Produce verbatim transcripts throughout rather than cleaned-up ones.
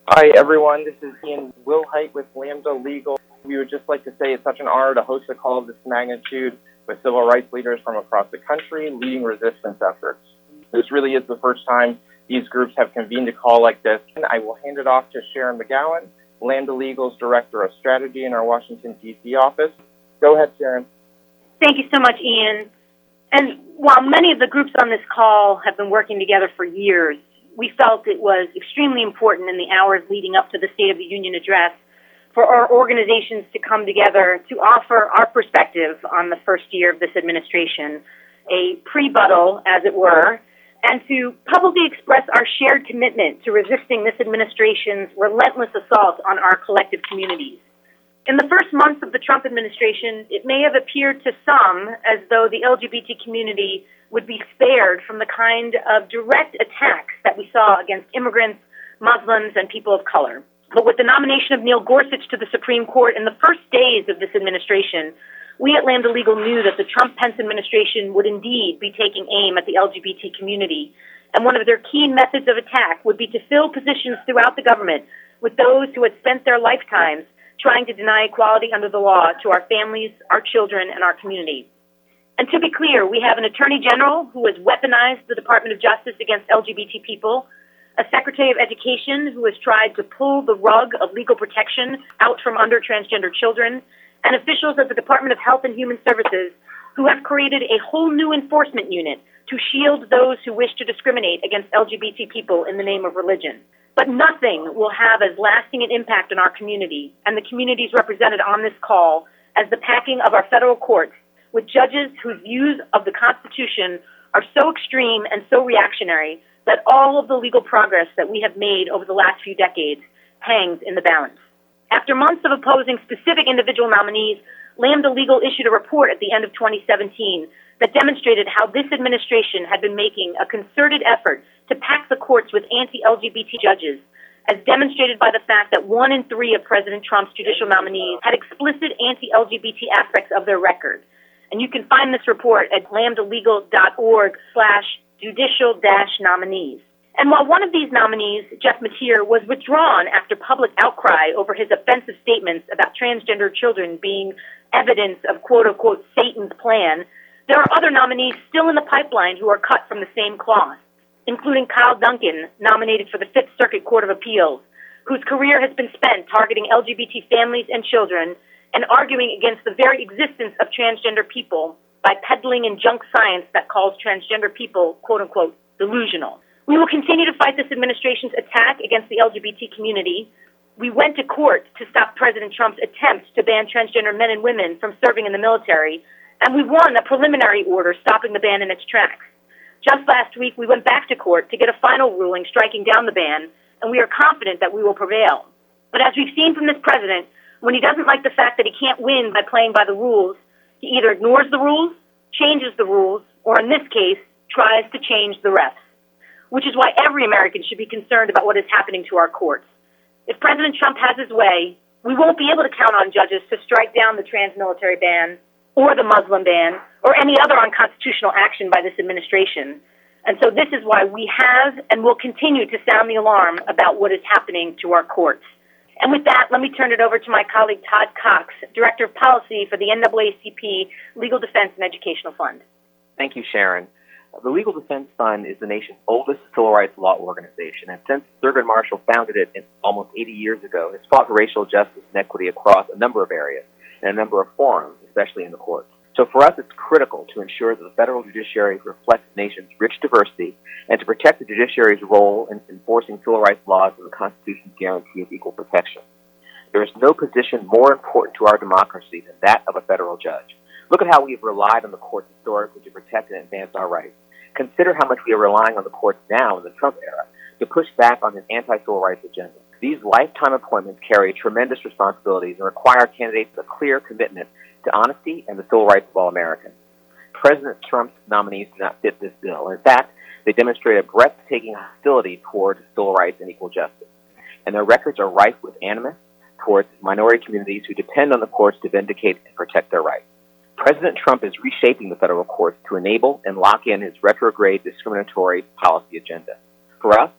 Hi, everyone. This is Ian Wilhite with Lambda Legal. We would just like to say it's such an honor to host a call of this magnitude with civil rights leaders from across the country leading resistance efforts. This really is the first time these groups have convened a call like this. And I will hand it off to Sharon McGowan, Lambda Legal's Director of Strategy in our Washington, D C office. Go ahead, Sharon. Thank you so much, Ian. And while many of the groups on this call have been working together for years, we felt it was extremely important in the hours leading up to the State of the Union address for our organizations to come together to offer our perspective on the first year of this administration, a pre-buttal, as it were, and to publicly express our shared commitment to resisting this administration's relentless assault on our collective communities. In the first months of the Trump administration, it may have appeared to some as though the L G B T community would be spared from the kind of direct attacks that we saw against immigrants, Muslims, and people of color. But with the nomination of Neil Gorsuch to the Supreme Court in the first days of this administration, we at Lambda Legal knew that the Trump-Pence administration would indeed be taking aim at the L G B T community. And one of their key methods of attack would be to fill positions throughout the government with those who had spent their lifetimes trying to deny equality under the law to our families, our children, and our community. And to be clear, we have an Attorney General who has weaponized the Department of Justice against L G B T people, a Secretary of Education who has tried to pull the rug of legal protection out from under transgender children, and officials at the Department of Health and Human Services who have created a whole new enforcement unit to shield those who wish to discriminate against L G B T people in the name of religion. But nothing will have as lasting an impact on our community and the communities represented on this call as the packing of our federal courts with judges whose views of the Constitution are so extreme and so reactionary that all of the legal progress that we have made over the last few decades hangs in the balance. After months of opposing specific individual nominees, Lambda Legal issued a report at the end of twenty seventeen that demonstrated how this administration had been making a concerted effort to pack the courts with anti-L G B T judges, as demonstrated by the fact that one in three of President Trump's judicial nominees had explicit anti-L G B T aspects of their record. And you can find this report at lambdalegal.org slash judicial dash nominees. And while one of these nominees, Jeff Mateer, was withdrawn after public outcry over his offensive statements about transgender children being evidence of quote-unquote Satan's plan, there are other nominees still in the pipeline who are cut from the same cloth, including Kyle Duncan, nominated for the Fifth Circuit Court of Appeals, whose career has been spent targeting L G B T families and children and arguing against the very existence of transgender people by peddling in junk science that calls transgender people, quote-unquote, delusional. We will continue to fight this administration's attack against the L G B T community. We went to court to stop President Trump's attempt to ban transgender men and women from serving in the military, and we won a preliminary order stopping the ban in its tracks. Just last week, we went back to court to get a final ruling striking down the ban, and we are confident that we will prevail. But as we've seen from this president, when he doesn't like the fact that he can't win by playing by the rules, he either ignores the rules, changes the rules, or in this case, tries to change the refs, which is why every American should be concerned about what is happening to our courts. If President Trump has his way, we won't be able to count on judges to strike down the trans-military ban or the Muslim ban or any other unconstitutional action by this administration. And so this is why we have and will continue to sound the alarm about what is happening to our courts. And with that, let me turn it over to my colleague Todd Cox, Director of Policy for the N double A C P Legal Defense and Educational Fund. Thank you, Sharon. The Legal Defense Fund is the nation's oldest civil rights law organization, and since Thurgood Marshall founded it almost eighty years ago, has fought for racial justice and equity across a number of areas and a number of forums, especially in the courts. So for us, it's critical to ensure that the federal judiciary reflects the nation's rich diversity and to protect the judiciary's role in enforcing civil rights laws and the Constitution's guarantee of equal protection. There is no position more important to our democracy than that of a federal judge. Look at how we have relied on the courts historically to protect and advance our rights. Consider how much we are relying on the courts now in the Trump era to push back on his anti-civil rights agenda. These lifetime appointments carry tremendous responsibilities and require candidates with a clear commitment to honesty and the civil rights of all Americans. President Trump's nominees do not fit this bill. In fact, they demonstrate a breathtaking hostility toward civil rights and equal justice. And their records are rife with animus towards minority communities who depend on the courts to vindicate and protect their rights. President Trump is reshaping the federal courts to enable and lock in his retrograde discriminatory policy agenda. For us,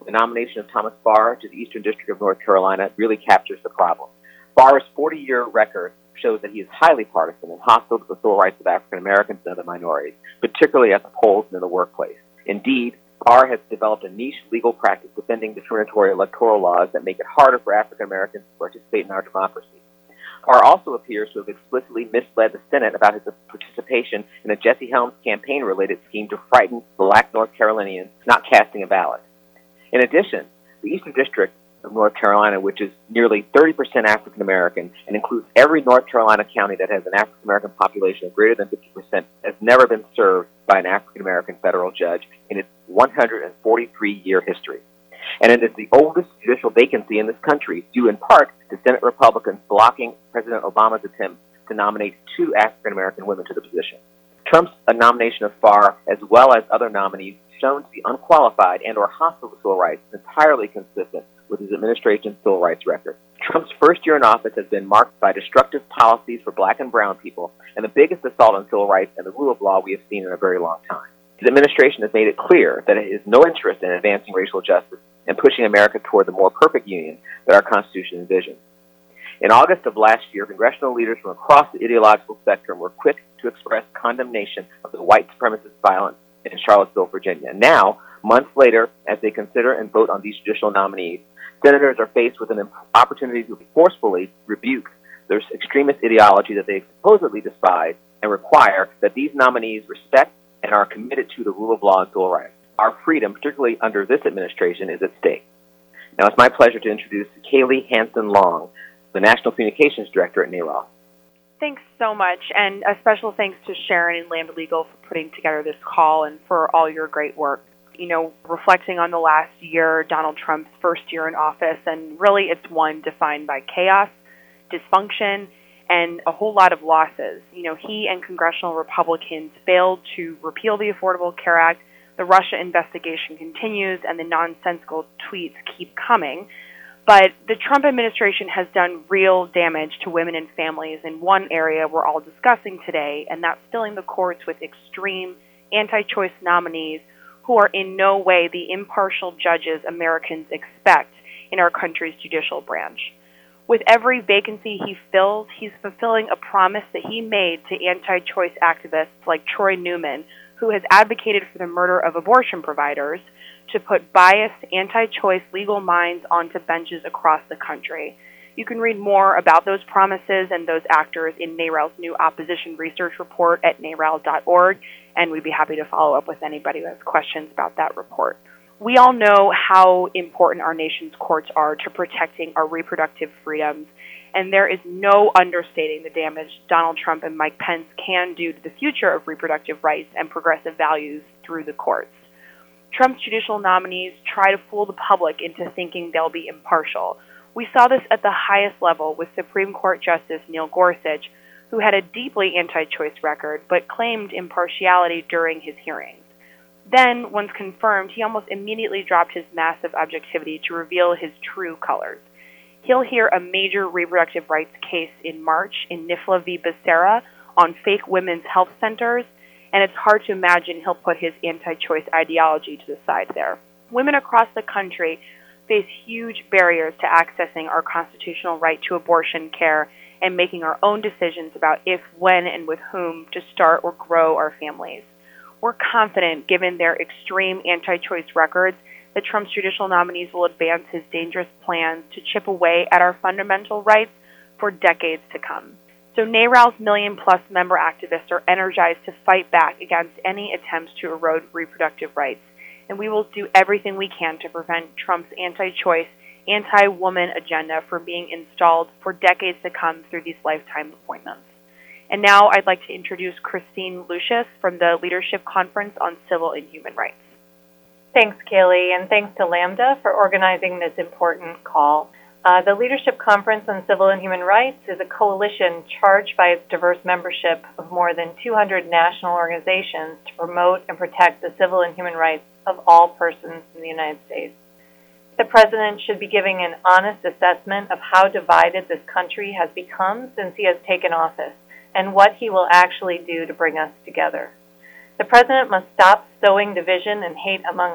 the nomination of Thomas Farr to the Eastern District of North Carolina really captures the problem. Farr's forty-year record shows that he is highly partisan and hostile to the civil rights of African Americans and other minorities, particularly at the polls and in the workplace. Indeed, Farr has developed a niche legal practice defending discriminatory electoral laws that make it harder for African Americans to participate in our democracy. Farr also appears to have explicitly misled the Senate about his participation in a Jesse Helms campaign-related scheme to frighten black North Carolinians not casting a ballot. In addition, the Eastern District of North Carolina, which is nearly thirty percent African American and includes every North Carolina county that has an African American population of greater than fifty percent, has never been served by an African American federal judge in its one hundred forty-three year history. And it is the oldest judicial vacancy in this country, due in part to Senate Republicans blocking President Obama's attempt to nominate two African American women to the position. Trump's nomination of Farr, as well as other nominees, shown to be unqualified and or hostile to civil rights, is entirely consistent with his administration's civil rights record. Trump's first year in office has been marked by destructive policies for black and brown people and the biggest assault on civil rights and the rule of law we have seen in a very long time. His administration has made it clear that it has no interest in advancing racial justice and pushing America toward the more perfect union that our Constitution envisions. In August of last year, congressional leaders from across the ideological spectrum were quick to express condemnation of the white supremacist violence in Charlottesville, Virginia. Now, months later, as they consider and vote on these judicial nominees, senators are faced with an opportunity to forcefully rebuke their extremist ideology that they supposedly despise and require that these nominees respect and are committed to the rule of law and civil rights. Our freedom, particularly under this administration, is at stake. Now, it's my pleasure to introduce Kaylee Hanson-Long, the National Communications Director at NARAL. Thanks so much, and a special thanks to Sharon and Lambda Legal for putting together this call and for all your great work. You know, reflecting on the last year, Donald Trump's first year in office, and really it's one defined by chaos, dysfunction, and a whole lot of losses. You know, he and congressional Republicans failed to repeal the Affordable Care Act, the Russia investigation continues, and the nonsensical tweets keep coming. But the Trump administration has done real damage to women and families in one area we're all discussing today, and that's filling the courts with extreme anti-choice nominees who are in no way the impartial judges Americans expect in our country's judicial branch. With every vacancy he fills, he's fulfilling a promise that he made to anti-choice activists like Troy Newman, who has advocated for the murder of abortion providers, to put biased, anti-choice legal minds onto benches across the country. You can read more about those promises and those actors in NARAL's new opposition research report at naral dot org, and we'd be happy to follow up with anybody who has questions about that report. We all know how important our nation's courts are to protecting our reproductive freedoms, and there is no understating the damage Donald Trump and Mike Pence can do to the future of reproductive rights and progressive values through the courts. Trump's judicial nominees try to fool the public into thinking they'll be impartial. We saw this at the highest level with Supreme Court Justice Neil Gorsuch, who had a deeply anti-choice record but claimed impartiality during his hearings. Then, once confirmed, he almost immediately dropped his massive objectivity to reveal his true colors. He'll hear a major reproductive rights case in March in Nifla v. Becerra on fake women's health centers, and it's hard to imagine he'll put his anti-choice ideology to the side there. Women across the country face huge barriers to accessing our constitutional right to abortion care and making our own decisions about if, when, and with whom to start or grow our families. We're confident, given their extreme anti-choice records, that Trump's judicial nominees will advance his dangerous plans to chip away at our fundamental rights for decades to come. So NARAL's million-plus member activists are energized to fight back against any attempts to erode reproductive rights, and we will do everything we can to prevent Trump's anti-choice, anti-woman agenda from being installed for decades to come through these lifetime appointments. And now I'd like to introduce Christine Lucius from the Leadership Conference on Civil and Human Rights. Thanks, Kaylee, and thanks to Lambda for organizing this important call. Uh, the Leadership Conference on Civil and Human Rights is a coalition charged by its diverse membership of more than two hundred national organizations to promote and protect the civil and human rights of all persons in the United States. The President should be giving an honest assessment of how divided this country has become since he has taken office, and what he will actually do to bring us together. The President must stop sowing division and hate among us.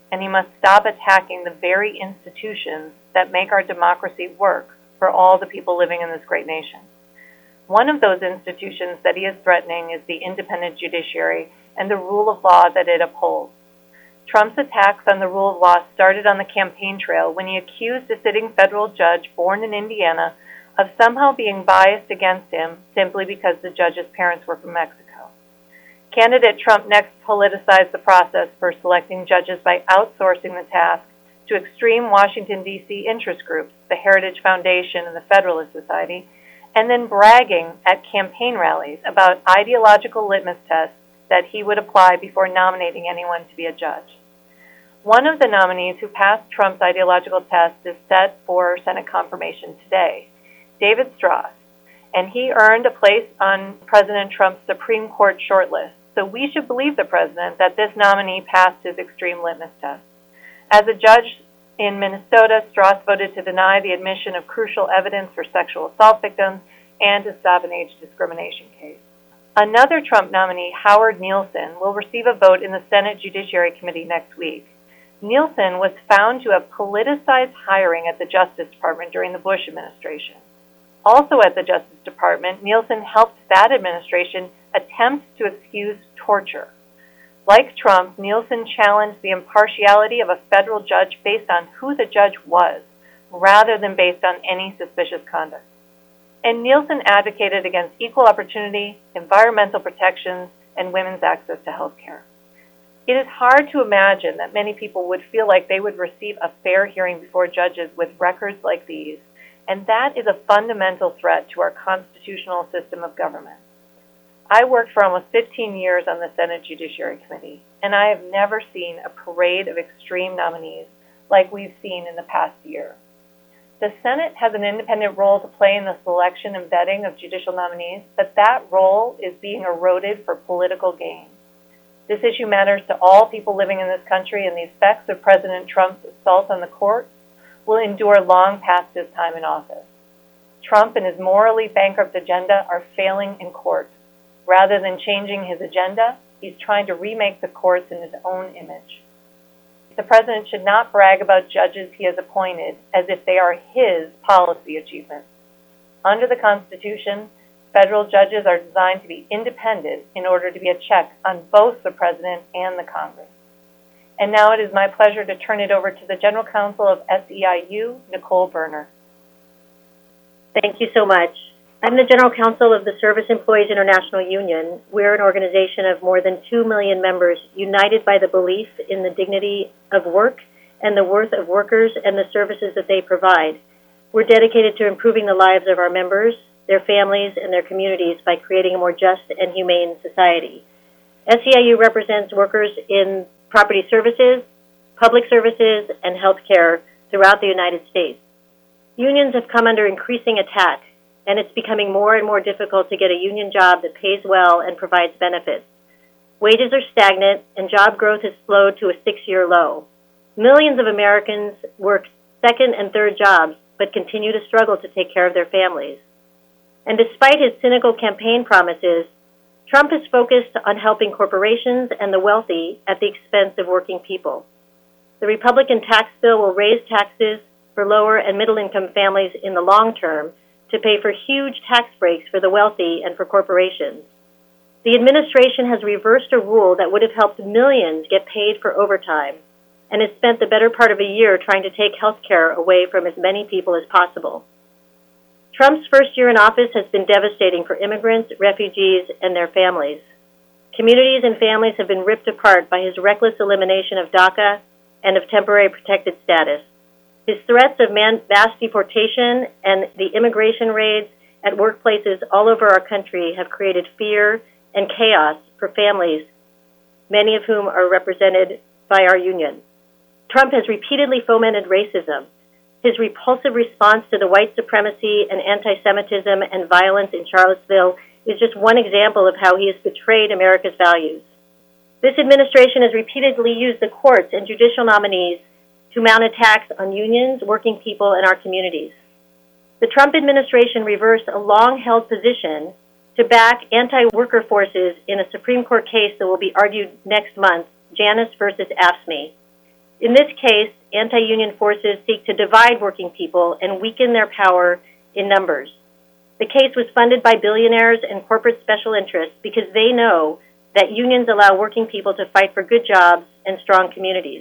and he must stop attacking the very institutions that make our democracy work for all the people living in this great nation. One of those institutions that he is threatening is the independent judiciary and the rule of law that it upholds. Trump's attacks on the rule of law started on the campaign trail when he accused a sitting federal judge born in Indiana of somehow being biased against him simply because the judge's parents were from Mexico. Candidate Trump next politicized the process for selecting judges by outsourcing the task to extreme Washington, D C interest groups, the Heritage Foundation and the Federalist Society, and then bragging at campaign rallies about ideological litmus tests that he would apply before nominating anyone to be a judge. One of the nominees who passed Trump's ideological test is set for Senate confirmation today, David Strauss, and he earned a place on President Trump's Supreme Court shortlist. So we should believe the president that this nominee passed his extreme litmus test. As a judge in Minnesota, Strauss voted to deny the admission of crucial evidence for sexual assault victims and to stop an age discrimination case. Another Trump nominee, Howard Nielsen, will receive a vote in the Senate Judiciary Committee next week. Nielsen was found to have politicized hiring at the Justice Department during the Bush administration. Also at the Justice Department, Nielsen helped that administration attempt to excuse torture. Like Trump, Nielsen challenged the impartiality of a federal judge based on who the judge was, rather than based on any suspicious conduct. And Nielsen advocated against equal opportunity, environmental protections, and women's access to health care. It is hard to imagine that many people would feel like they would receive a fair hearing before judges with records like these, and that is a fundamental threat to our constitutional system of government. I worked for almost fifteen years on the Senate Judiciary Committee, and I have never seen a parade of extreme nominees like we've seen in the past year. The Senate has an independent role to play in the selection and vetting of judicial nominees, but that role is being eroded for political gain. This issue matters to all people living in this country, and the effects of President Trump's assault on the courts will endure long past his time in office. Trump and his morally bankrupt agenda are failing in court. Rather than changing his agenda, he's trying to remake the courts in his own image. The president should not brag about judges he has appointed as if they are his policy achievements. Under the Constitution, federal judges are designed to be independent in order to be a check on both the president and the Congress. And now it is my pleasure to turn it over to the General Counsel of S E I U, Nicole Berner. Thank you so much. I'm the General Counsel of the Service Employees International Union. We're an organization of more than two million members united by the belief in the dignity of work and the worth of workers and the services that they provide. We're dedicated to improving the lives of our members, their families, and their communities by creating a more just and humane society. S E I U represents workers in property services, public services, and health care throughout the United States. Unions have come under increasing attack, and it's becoming more and more difficult to get a union job that pays well and provides benefits. Wages are stagnant, and job growth has slowed to a six-year low. Millions of Americans work second and third jobs, but continue to struggle to take care of their families. And despite his cynical campaign promises, Trump is focused on helping corporations and the wealthy at the expense of working people. The Republican tax bill will raise taxes for lower and middle-income families in the long term to pay for huge tax breaks for the wealthy and for corporations. The administration has reversed a rule that would have helped millions get paid for overtime and has spent the better part of a year trying to take health care away from as many people as possible. Trump's first year in office has been devastating for immigrants, refugees, and their families. Communities and families have been ripped apart by his reckless elimination of DACA and of temporary protected status. His threats of mass deportation and the immigration raids at workplaces all over our country have created fear and chaos for families, many of whom are represented by our union. Trump has repeatedly fomented racism. His repulsive response to the white supremacy and anti-Semitism and violence in Charlottesville is just one example of how he has betrayed America's values. This administration has repeatedly used the courts and judicial nominees to mount attacks on unions, working people, and our communities. The Trump administration reversed a long-held position to back anti-worker forces in a Supreme Court case that will be argued next month, Janus versus AFSCME. In this case, anti-union forces seek to divide working people and weaken their power in numbers. The case was funded by billionaires and corporate special interests because they know that unions allow working people to fight for good jobs and strong communities.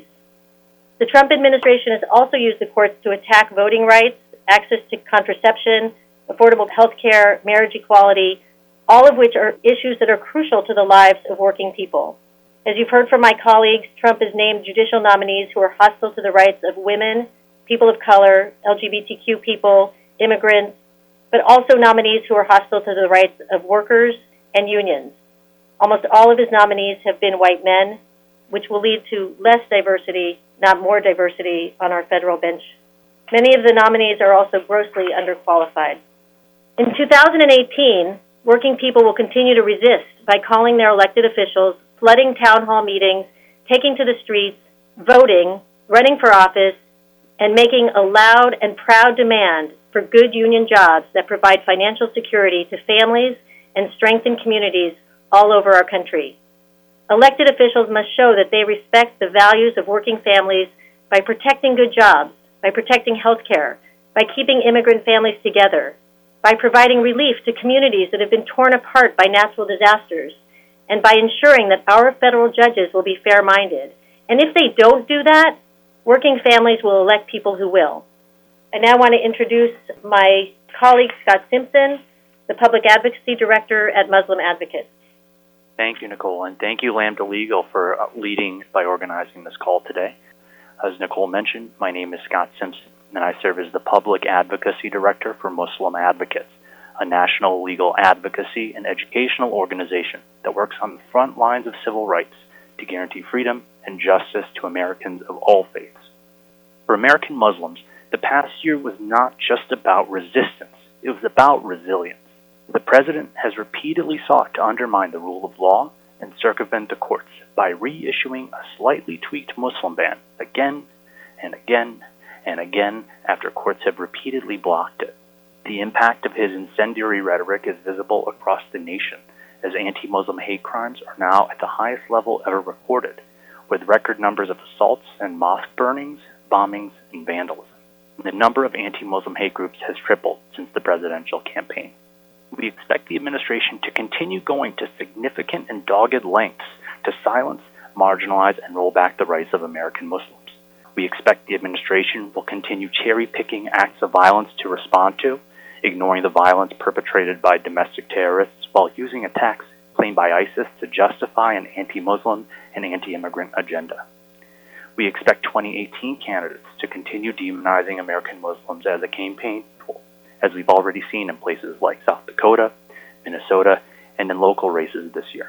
The Trump administration has also used the courts to attack voting rights, access to contraception, affordable health care, marriage equality, all of which are issues that are crucial to the lives of working people. As you've heard from my colleagues, Trump has named judicial nominees who are hostile to the rights of women, people of color, L G B T Q people, immigrants, but also nominees who are hostile to the rights of workers and unions. Almost all of his nominees have been white men, which will lead to less diversity, not more diversity, on our federal bench. Many of the nominees are also grossly underqualified. In two thousand eighteen, working people will continue to resist by calling their elected officials, flooding town hall meetings, taking to the streets, voting, running for office, and making a loud and proud demand for good union jobs that provide financial security to families and strengthen communities all over our country. Elected officials must show that they respect the values of working families by protecting good jobs, by protecting health care, by keeping immigrant families together, by providing relief to communities that have been torn apart by natural disasters, and by ensuring that our federal judges will be fair-minded. And if they don't do that, working families will elect people who will. I now want to introduce my colleague, Scott Simpson, the Public Advocacy Director at Muslim Advocates. Thank you, Nicole, and thank you, Lambda Legal, for leading by organizing this call today. As Nicole mentioned, my name is Scott Simpson, and I serve as the Public Advocacy Director for Muslim Advocates, a national legal advocacy and educational organization that works on the front lines of civil rights to guarantee freedom and justice to Americans of all faiths. For American Muslims, the past year was not just about resistance, it was about resilience. The President has repeatedly sought to undermine the rule of law and circumvent the courts by reissuing a slightly tweaked Muslim ban again and again and again after courts have repeatedly blocked it. The impact of his incendiary rhetoric is visible across the nation, as anti-Muslim hate crimes are now at the highest level ever recorded, with record numbers of assaults and mosque burnings, bombings, and vandalism. The number of anti-Muslim hate groups has tripled since the presidential campaign. We expect the administration to continue going to significant and dogged lengths to silence, marginalize, and roll back the rights of American Muslims. We expect the administration will continue cherry-picking acts of violence to respond to, ignoring the violence perpetrated by domestic terrorists while using attacks claimed by ISIS to justify an anti-Muslim and anti-immigrant agenda. We expect twenty eighteen candidates to continue demonizing American Muslims as a campaign tool, as we've already seen in places like South Dakota, Minnesota, and in local races this year.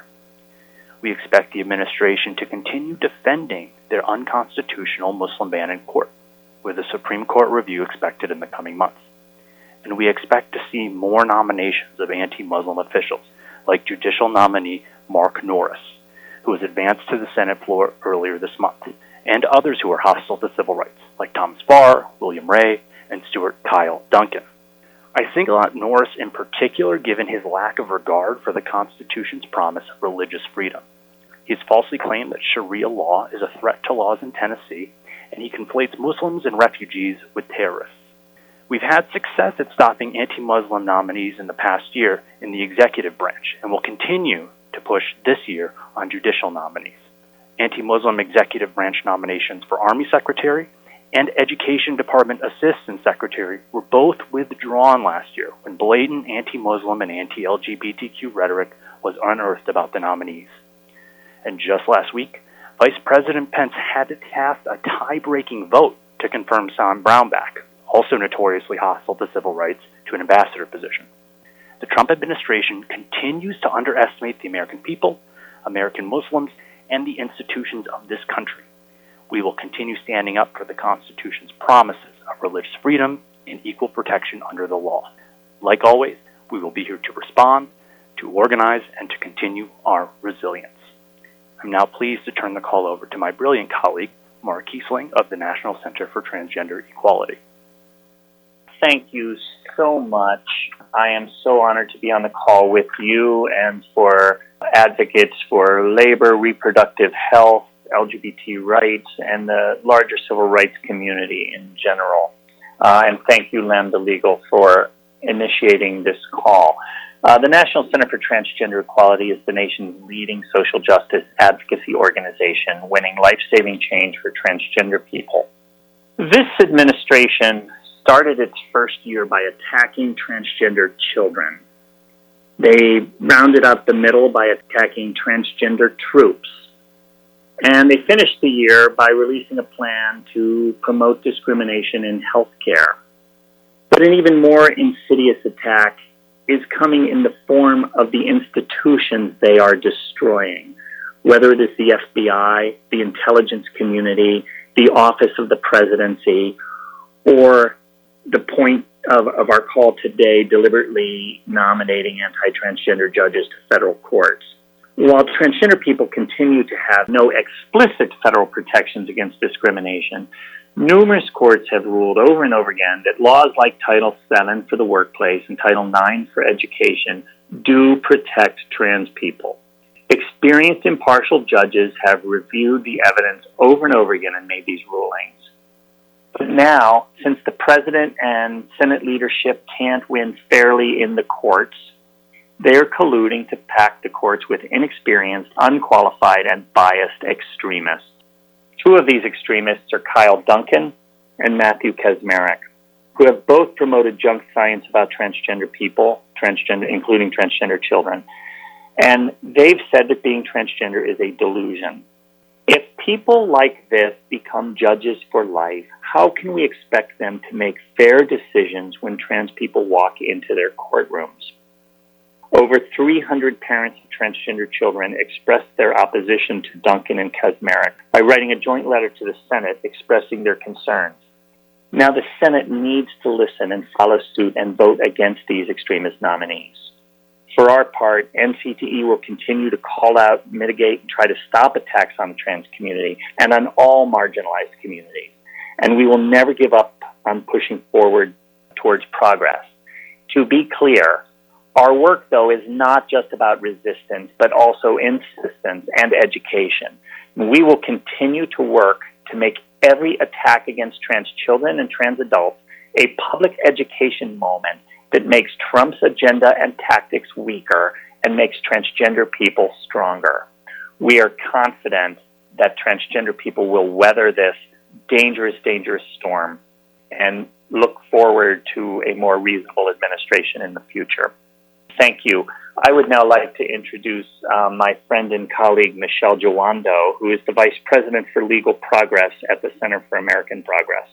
We expect the administration to continue defending their unconstitutional Muslim ban in court, with a Supreme Court review expected in the coming months. And we expect to see more nominations of anti-Muslim officials, like judicial nominee Mark Norris, who was advanced to the Senate floor earlier this month, and others who are hostile to civil rights, like Thomas Farr, William Ray, and Stuart Kyle Duncan. I think about Norris in particular, given his lack of regard for the Constitution's promise of religious freedom. He has falsely claimed that Sharia law is a threat to laws in Tennessee, and he conflates Muslims and refugees with terrorists. We've had success at stopping anti-Muslim nominees in the past year in the executive branch, and will continue to push this year on judicial nominees. Anti-Muslim executive branch nominations for Army Secretary and Education Department Assistant Secretary were both withdrawn last year when blatant anti-Muslim and anti-L G B T Q rhetoric was unearthed about the nominees. And just last week, Vice President Pence had to cast a tie-breaking vote to confirm Sam Brownback, also notoriously hostile to civil rights, to an ambassador position. The Trump administration continues to underestimate the American people, American Muslims, and the institutions of this country. We will continue standing up for the Constitution's promises of religious freedom and equal protection under the law. Like always, we will be here to respond, to organize, and to continue our resilience. I'm now pleased to turn the call over to my brilliant colleague, Mark Kiesling of the National Center for Transgender Equality. Thank you so much. I am so honored to be on the call with you and for advocates for labor, reproductive health, L G B T rights, and the larger civil rights community in general. Uh, and thank you, Lambda Legal, for initiating this call. Uh, the National Center for Transgender Equality is the nation's leading social justice advocacy organization, winning life-saving change for transgender people. This administration started its first year by attacking transgender children. They rounded up the middle by attacking transgender troops. And they finished the year by releasing a plan to promote discrimination in healthcare. But an even more insidious attack is coming in the form of the institutions they are destroying, whether it is the F B I, the intelligence community, the Office of the Presidency, or the point of, of our call today, deliberately nominating anti-transgender judges to federal courts. While transgender people continue to have no explicit federal protections against discrimination, numerous courts have ruled over and over again that laws like Title seven for the workplace and Title nine for education do protect trans people. Experienced impartial judges have reviewed the evidence over and over again and made these rulings. But now, since the president and Senate leadership can't win fairly in the courts, they're colluding to pack the courts with inexperienced, unqualified, and biased extremists. Two of these extremists are Kyle Duncan and Matthew Kacsmaryk, who have both promoted junk science about transgender people, transgender, including transgender children. And they've said that being transgender is a delusion. If people like this become judges for life, how can we expect them to make fair decisions when trans people walk into their courtrooms? Over three hundred parents of transgender children expressed their opposition to Duncan and Kacsmaryk by writing a joint letter to the Senate expressing their concerns. Now the Senate needs to listen and follow suit and vote against these extremist nominees. For our part, N C T E will continue to call out, mitigate, and try to stop attacks on the trans community and on all marginalized communities. And we will never give up on pushing forward towards progress. To be clear, our work, though, is not just about resistance, but also insistence and education. We will continue to work to make every attack against trans children and trans adults a public education moment that makes Trump's agenda and tactics weaker and makes transgender people stronger. We are confident that transgender people will weather this dangerous, dangerous storm and look forward to a more reasonable administration in the future. Thank you. I would now like to introduce uh, my friend and colleague, Michelle Jawando, who is the Vice President for Legal Progress at the Center for American Progress.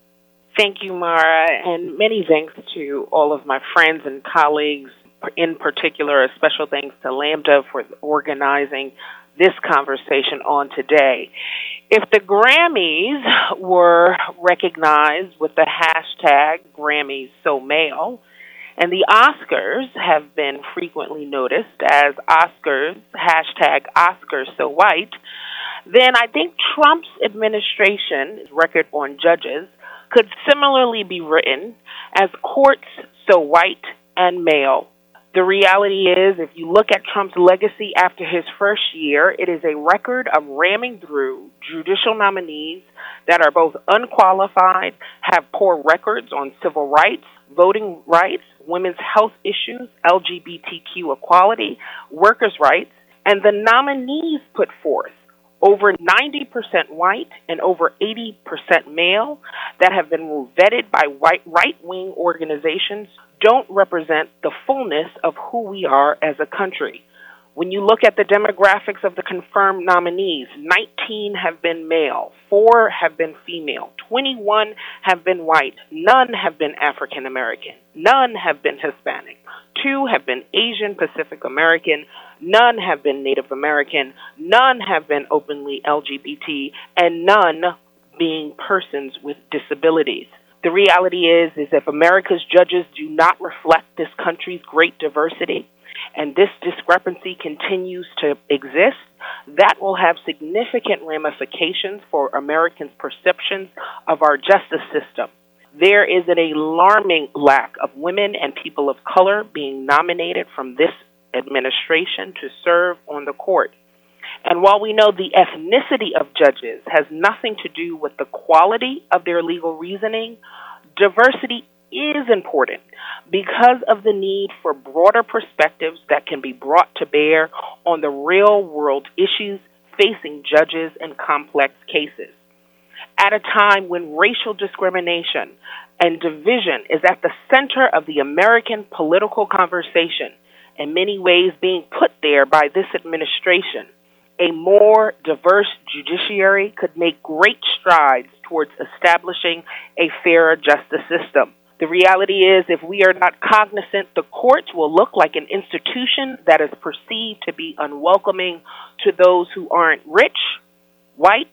Thank you, Mara, and many thanks to all of my friends and colleagues, in particular, a special thanks to Lambda for organizing this conversation on today. If the Grammys were recognized with the hashtag Grammys So Male, and the Oscars have been frequently noticed as Oscars, hashtag Oscars So White, then I think Trump's administration's record on judges could similarly be written as courts so white and male. The reality is, if you look at Trump's legacy after his first year, it is a record of ramming through judicial nominees that are both unqualified, have poor records on civil rights, voting rights, women's health issues, L G B T Q equality, workers' rights, and the nominees put forth, over ninety percent white and over eighty percent male, that have been vetted by white right-wing organizations, don't represent the fullness of who we are as a country. When you look at the demographics of the confirmed nominees, nineteen have been male, four have been female, twenty-one have been white, none have been African American, none have been Hispanic, two have been Asian Pacific American, none have been Native American, none have been openly L G B T, and none being persons with disabilities. The reality is, is if America's judges do not reflect this country's great diversity, and this discrepancy continues to exist, that will have significant ramifications for Americans' perceptions of our justice system. There is an alarming lack of women and people of color being nominated from this administration to serve on the court. And while we know the ethnicity of judges has nothing to do with the quality of their legal reasoning, diversity is important because of the need for broader perspectives that can be brought to bear on the real-world issues facing judges in complex cases. At a time when racial discrimination and division is at the center of the American political conversation, in many ways being put there by this administration, a more diverse judiciary could make great strides towards establishing a fairer justice system. The reality is, if we are not cognizant, the courts will look like an institution that is perceived to be unwelcoming to those who aren't rich, white,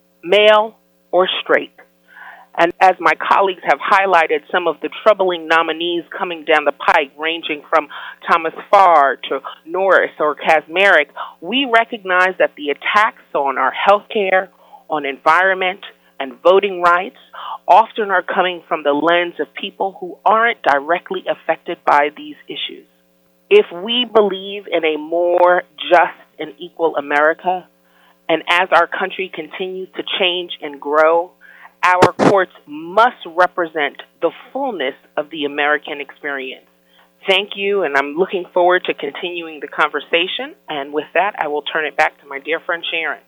male, or straight. And as my colleagues have highlighted some of the troubling nominees coming down the pike, ranging from Thomas Farr to Norris or Kaczmarek, we recognize that the attacks on our health care, on environment, and voting rights often are coming from the lens of people who aren't directly affected by these issues. If we believe in a more just and equal America, and as our country continues to change and grow, our courts must represent the fullness of the American experience. Thank you, and I'm looking forward to continuing the conversation. And with that, I will turn it back to my dear friend Sharon.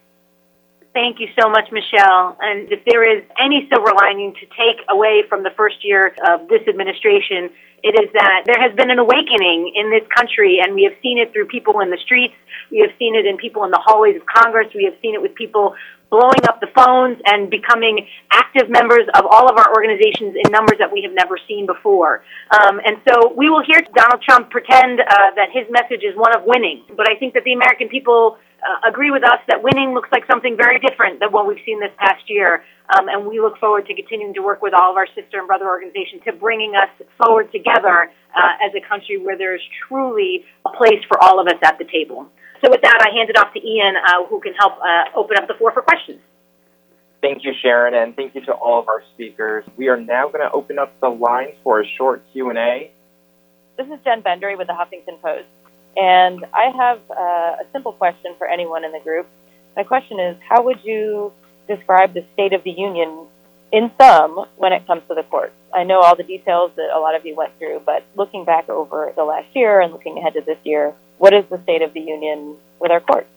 Thank you so much, Michelle. And if there is any silver lining to take away from the first year of this administration, it is that there has been an awakening in this country, and we have seen it through people in the streets. We have seen it in people in the hallways of Congress. We have seen it with people blowing up the phones and becoming active members of all of our organizations in numbers that we have never seen before. Um, and so we will hear Donald Trump pretend uh, that his message is one of winning. But I think that the American people uh, agree with us that winning looks like something very different than what we've seen this past year. Um, and we look forward to continuing to work with all of our sister and brother organizations to bringing us forward together uh, as a country where there is truly a place for all of us at the table. So with that, I hand it off to Ian, uh, who can help uh, open up the floor for questions. Thank you, Sharon, and thank you to all of our speakers. We are now going to open up the lines for a short Q and A. This is Jen Bendery with the Huffington Post, and I have uh, a simple question for anyone in the group. My question is, how would you describe the State of the Union in sum when it comes to the courts? I know all the details that a lot of you went through, but looking back over the last year and looking ahead to this year, what is the State of the Union with our courts?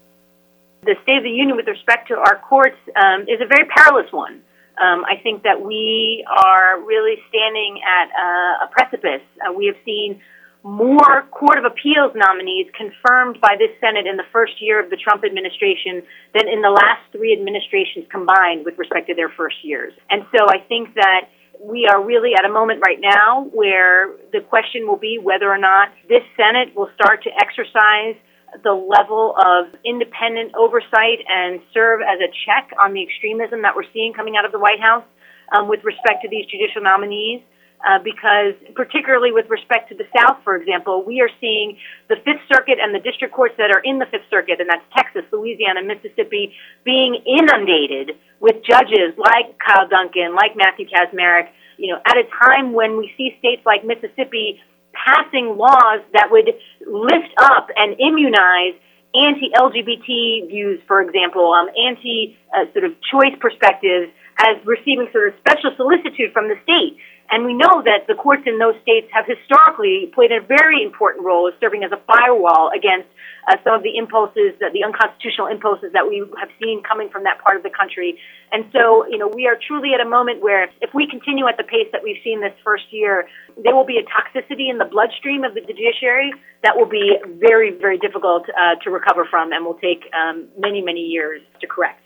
The State of the Union with respect to our courts um, is a very perilous one. Um, I think that we are really standing at uh, a precipice. Uh, we have seen more Court of Appeals nominees confirmed by this Senate in the first year of the Trump administration than in the last three administrations combined with respect to their first years. And so I think that we are really at a moment right now where the question will be whether or not this Senate will start to exercise the level of independent oversight and serve as a check on the extremism that we're seeing coming out of the White House um, with respect to these judicial nominees. Uh, because particularly with respect to the South, for example, we are seeing the Fifth Circuit and the district courts that are in the Fifth Circuit, and that's Texas, Louisiana, Mississippi, being inundated with judges like Kyle Duncan, like Matthew Kaczmarek, you know, at a time when we see states like Mississippi passing laws that would lift up and immunize anti-L G B T views, for example, um, anti uh, sort of choice perspectives as receiving sort of special solicitude from the state. And we know that the courts in those states have historically played a very important role as serving as a firewall against uh, some of the impulses, that the unconstitutional impulses that we have seen coming from that part of the country. And so, you know, we are truly at a moment where if we continue at the pace that we've seen this first year, there will be a toxicity in the bloodstream of the judiciary that will be very, very difficult uh, to recover from and will take um, many, many years to correct.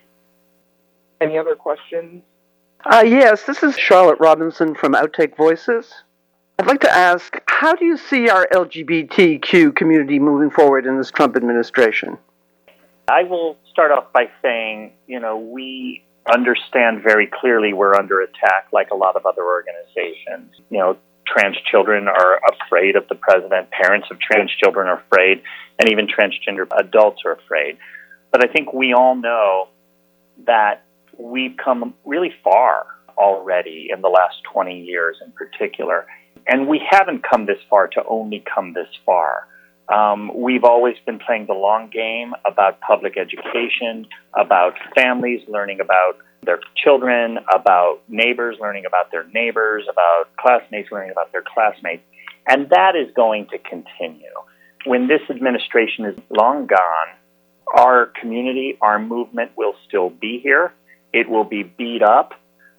Any other questions? Uh, yes, this is Charlotte Robinson from Outtake Voices. I'd like to ask, how do you see our L G B T Q community moving forward in this Trump administration? I will start off by saying, you know, we understand very clearly we're under attack like a lot of other organizations. You know, trans children are afraid of the president, parents of trans children are afraid, and even transgender adults are afraid. But I think we all know that we've come really far already in the last twenty years in particular. And we haven't come this far to only come this far. Um, we've always been playing the long game about public education, about families learning about their children, about neighbors learning about their neighbors, about classmates learning about their classmates. And that is going to continue. When this administration is long gone, our community, our movement will still be here. It will be beat up,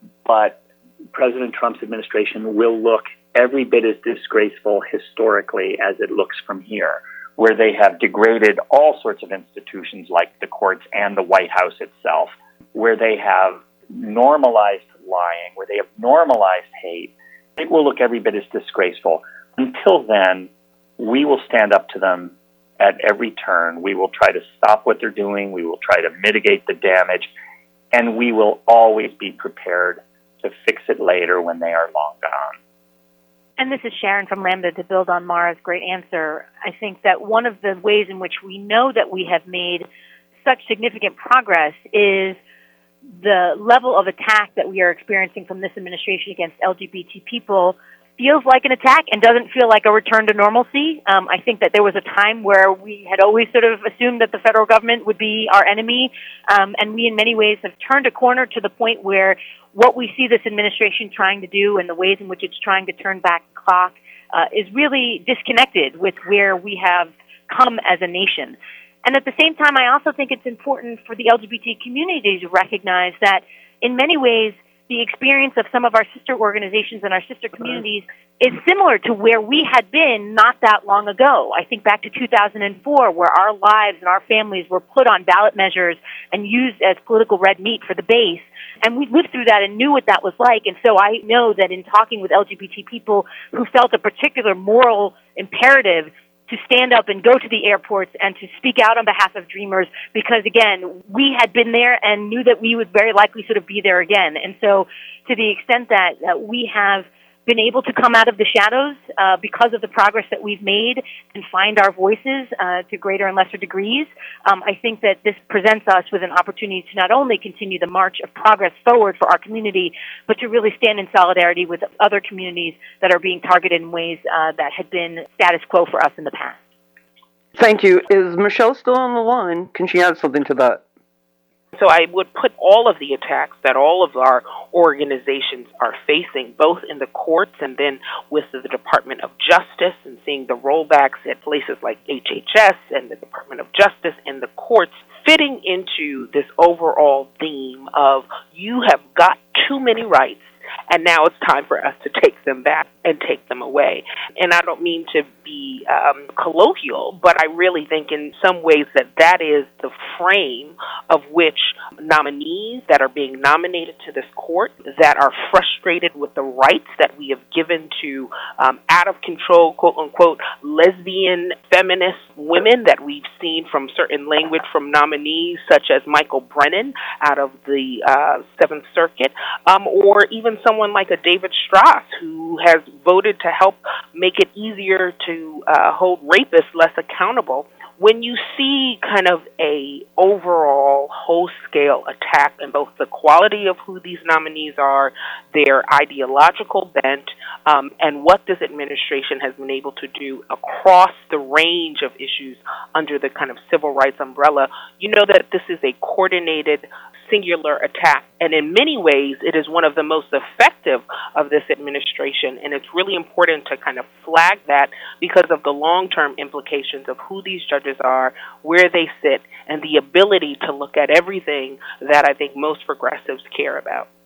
but President Trump's administration will look every bit as disgraceful historically as it looks from here, where they have degraded all sorts of institutions like the courts and the White House itself, where they have normalized lying, where they have normalized hate. It will look every bit as disgraceful. Until then, we will stand up to them at every turn. We will try to stop what they're doing. We will try to mitigate the damage. And we will always be prepared to fix it later when they are long gone. And this is Sharon from Lambda. To build on Mara's great answer, I think that one of the ways in which we know that we have made such significant progress is the level of attack that we are experiencing from this administration against L G B T people feels like an attack and doesn't feel like a return to normalcy. Um, I think that there was a time where we had always sort of assumed that the federal government would be our enemy, um, and we in many ways have turned a corner to the point where what we see this administration trying to do and the ways in which it's trying to turn back the clock uh, is really disconnected with where we have come as a nation. And at the same time, I also think it's important for the L G B T community to recognize that in many ways, the experience of some of our sister organizations and our sister communities is similar to where we had been not that long ago. I think back to two thousand four, where our lives and our families were put on ballot measures and used as political red meat for the base. And we lived through that and knew what that was like. And so I know that in talking with L G B T people who felt a particular moral imperative to stand up and go to the airports and to speak out on behalf of Dreamers, because, again, we had been there and knew that we would very likely sort of be there again. And so to the extent that, that we have been able to come out of the shadows uh, because of the progress that we've made and find our voices uh, to greater and lesser degrees, um, I think that this presents us with an opportunity to not only continue the march of progress forward for our community, but to really stand in solidarity with other communities that are being targeted in ways uh, that had been status quo for us in the past. Thank you. Is Michelle still on the line? Can she add something to that? So I would put all of the attacks that all of our organizations are facing, both in the courts and then with the Department of Justice, and seeing the rollbacks at places like H H S and the Department of Justice and the courts, fitting into this overall theme of you have got too many rights, and now it's time for us to take them back and take them away. And I don't mean to be um, colloquial, but I really think in some ways that that is the frame of which nominees that are being nominated to this court that are frustrated with the rights that we have given to um, out-of-control, quote-unquote, lesbian feminist women that we've seen from certain language from nominees such as Michael Brennan out of the uh, Seventh Circuit, um, or even someone like a David Strauss who has voted to help make it easier to uh, hold rapists less accountable. When you see kind of a overall whole-scale attack in both the quality of who these nominees are, their ideological bent, um, and what this administration has been able to do across the range of issues under the kind of civil rights umbrella, you know that this is a coordinated, singular attack. And in many ways, it is one of the most effective of this administration. And it's really important to kind of flag that because of the long-term implications of who these judges are, where they sit, and the ability to look at everything that I think most progressives care about.